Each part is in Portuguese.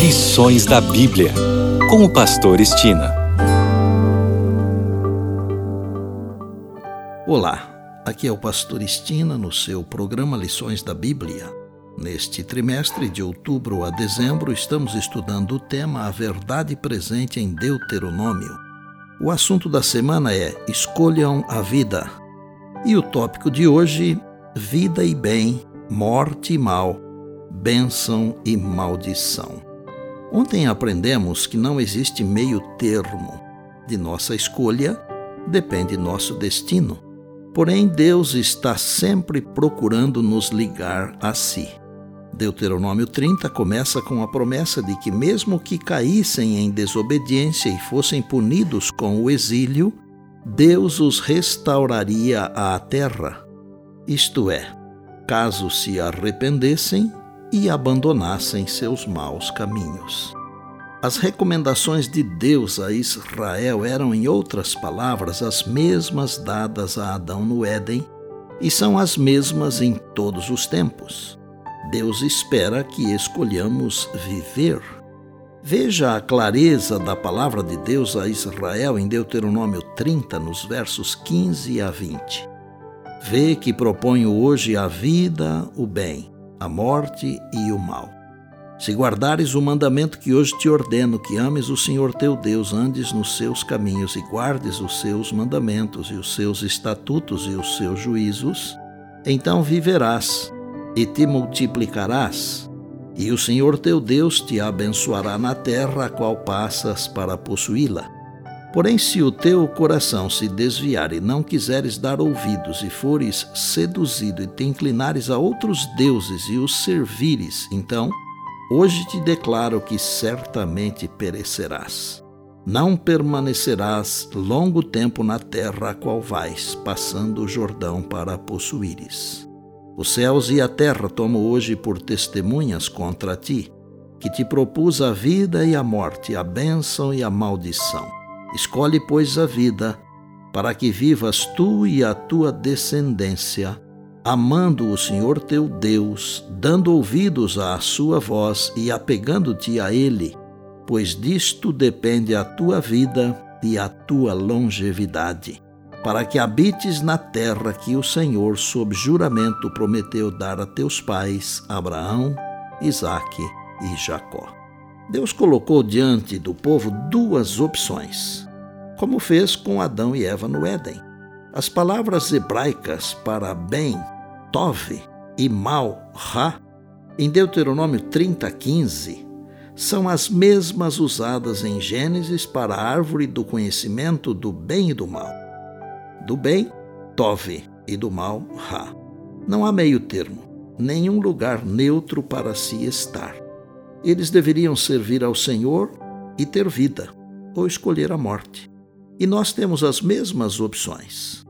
Lições da Bíblia, com o pastor Estina. Olá, aqui é o pastor Estina no seu programa Lições da Bíblia. Neste trimestre, de outubro a dezembro, estamos estudando o tema A Verdade Presente em Deuteronômio. O assunto da semana é Escolham a Vida. E o tópico de hoje, Vida e Bem, Morte e Mal, Bênção e Maldição. Ontem aprendemos que não existe meio termo. De nossa escolha depende nosso destino. Porém, Deus está sempre procurando nos ligar a si. Deuteronômio 30 começa com a promessa de que mesmo que caíssem em desobediência e fossem punidos com o exílio, Deus os restauraria à terra. Isto é, caso se arrependessem e abandonassem seus maus caminhos. As recomendações de Deus a Israel eram, em outras palavras, as mesmas dadas a Adão no Éden e são as mesmas em todos os tempos. Deus espera que escolhamos viver. Veja a clareza da palavra de Deus a Israel em Deuteronômio 30, nos versos 15 a 20. Vê que proponho hoje a vida, o bem, a morte e o mal. Se guardares o mandamento que hoje te ordeno, que ames o Senhor teu Deus, andes nos seus caminhos e guardes os seus mandamentos e os seus estatutos e os seus juízos, então viverás e te multiplicarás, e o Senhor teu Deus te abençoará na terra a qual passas para possuí-la. Porém, se o teu coração se desviar e não quiseres dar ouvidos e fores seduzido e te inclinares a outros deuses e os servires, então, hoje te declaro que certamente perecerás. Não permanecerás longo tempo na terra a qual vais, passando o Jordão para possuíres. Os céus e a terra tomo hoje por testemunhas contra ti, que te propus a vida e a morte, a bênção e a maldição. Escolhe, pois, a vida, para que vivas tu e a tua descendência, amando o Senhor teu Deus, dando ouvidos à sua voz e apegando-te a Ele, pois disto depende a tua vida e a tua longevidade, para que habites na terra que o Senhor, sob juramento, prometeu dar a teus pais, Abraão, Isaque e Jacó. Deus colocou diante do povo duas opções, como fez com Adão e Eva no Éden. As palavras hebraicas para bem, tov, e mal, ra, em Deuteronômio 30:15, são as mesmas usadas em Gênesis para a árvore do conhecimento do bem e do mal. Do bem, tov, e do mal, ra. Não há meio termo, nenhum lugar neutro para se estar. Eles deveriam servir ao Senhor e ter vida, ou escolher a morte. E nós temos as mesmas opções: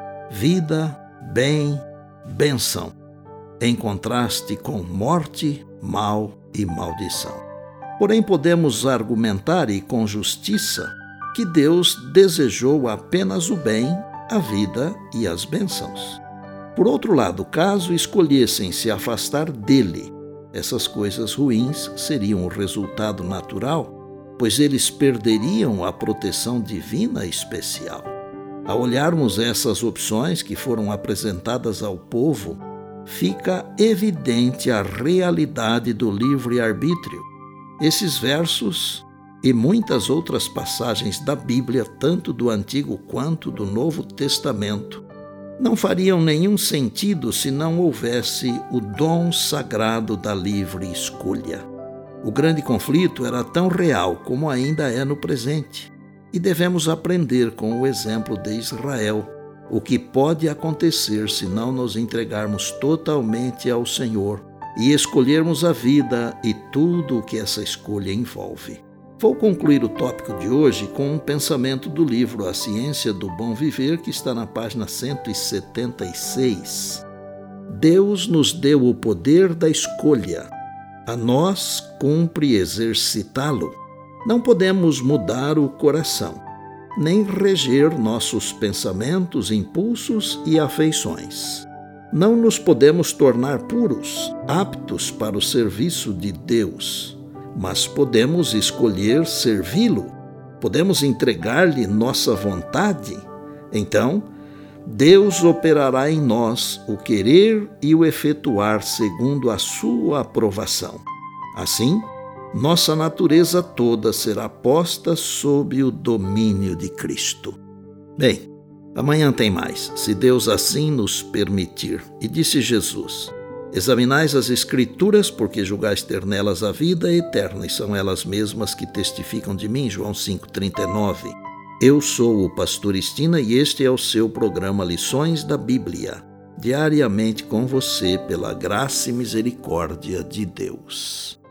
vida, bem, bênção, em contraste com morte, mal e maldição. Porém, podemos argumentar, e com justiça, que Deus desejou apenas o bem, a vida e as bênçãos. Por outro lado, caso escolhessem se afastar dele, essas coisas ruins seriam o resultado natural, pois eles perderiam a proteção divina especial. Ao olharmos essas opções que foram apresentadas ao povo, fica evidente a realidade do livre-arbítrio. Esses versos e muitas outras passagens da Bíblia, tanto do Antigo quanto do Novo Testamento, não fariam nenhum sentido se não houvesse o dom sagrado da livre escolha. O grande conflito era tão real como ainda é no presente, e devemos aprender com o exemplo de Israel o que pode acontecer se não nos entregarmos totalmente ao Senhor e escolhermos a vida e tudo o que essa escolha envolve. Vou concluir o tópico de hoje com um pensamento do livro A Ciência do Bom Viver, que está na página 176. Deus nos deu o poder da escolha. A nós cumpre exercitá-lo. Não podemos mudar o coração, nem reger nossos pensamentos, impulsos e afeições. Não nos podemos tornar puros, aptos para o serviço de Deus. mas podemos escolher servi-lo, podemos entregar-lhe nossa vontade. Então, Deus operará em nós o querer e o efetuar segundo a sua aprovação. Assim, nossa natureza toda será posta sob o domínio de Cristo. Bem, amanhã tem mais, se Deus assim nos permitir. E disse Jesus: examinais as Escrituras, porque julgais ter nelas a vida eterna, e são elas mesmas que testificam de mim. João 5,39. Eu sou o pastor Estina e este é o seu programa Lições da Bíblia, diariamente com você pela graça e misericórdia de Deus.